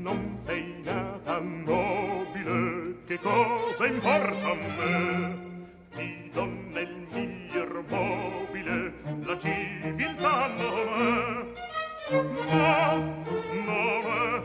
non sei nata nobile, che cosa importa a me? Di donna il miglior mobile, la civiltà non è. No, non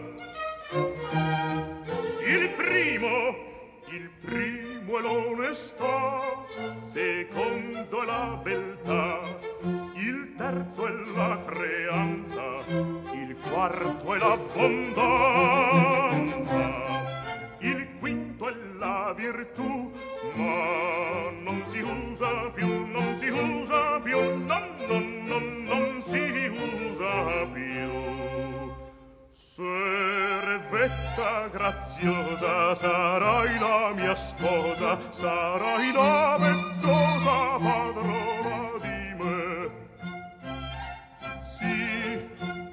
è. Il primo è l'onestà, secondo è la beltà, il terzo è la creanza, il quarto è l'abbondanza, il quinto è la virtù, ma non si usa più, non si usa più, non si usa più. Servetta graziosa, sarai la mia sposa, sarai la vezzosa padrona di me. Sì,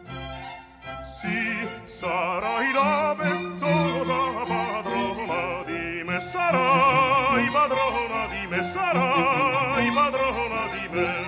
sì, sarai la vezzosa padrona di me, sarai padrona di me, sarai padrona di me.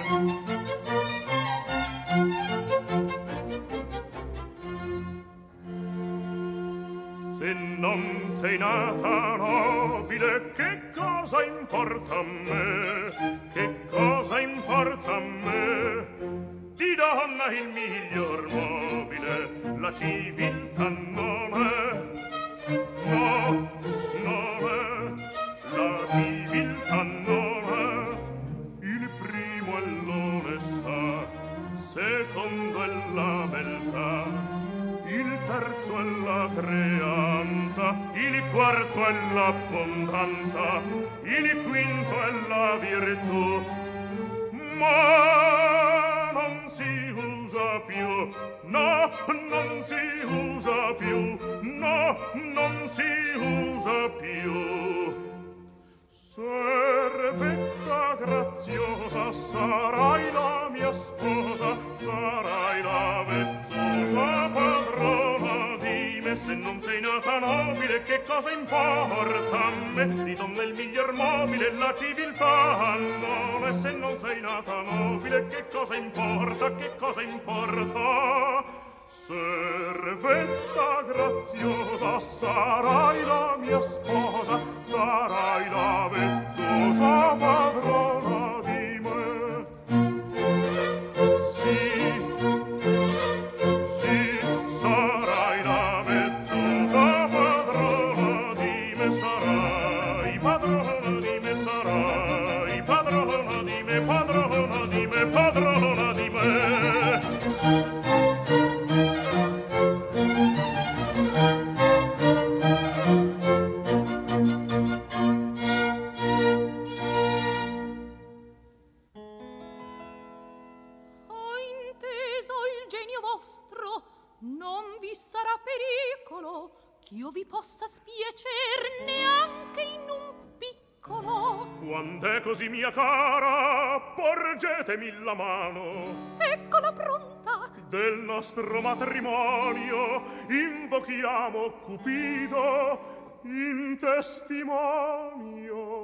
Se non sei nata nobile, che cosa importa a me? Che cosa importa a me? Di donna il miglior mobile, la civiltà non è. No, non è, la civiltà non è. Il primo è l'onestà, secondo è la beltà, il terzo è la creanza, il quarto è l'abbondanza, il quinto è la virtù, ma non si usa più, no, non si usa più, no, non si usa più. Servetta graziosa, sarai la mia sposa, sarai la vezzosa padrona di me. Se non sei nata nobile, che cosa importa a me? Di donna il miglior mobile, la civiltà non è. Se non sei nata nobile, che cosa importa, che cosa importa? Servetta graziosa, sarai la mia sposa, sarai la vezzosa padrona di me. Sì, sì, sarai la vezzosa padrona di me, sarai padrona di me, sarai padrona di me, padrona di me, padrona di me. Non vi sarà pericolo ch'io vi possa spiacer neanche in un piccolo. Quand'è così, mia cara, porgetemi la mano. Eccola pronta. Del nostro matrimonio invochiamo Cupido in testimonio.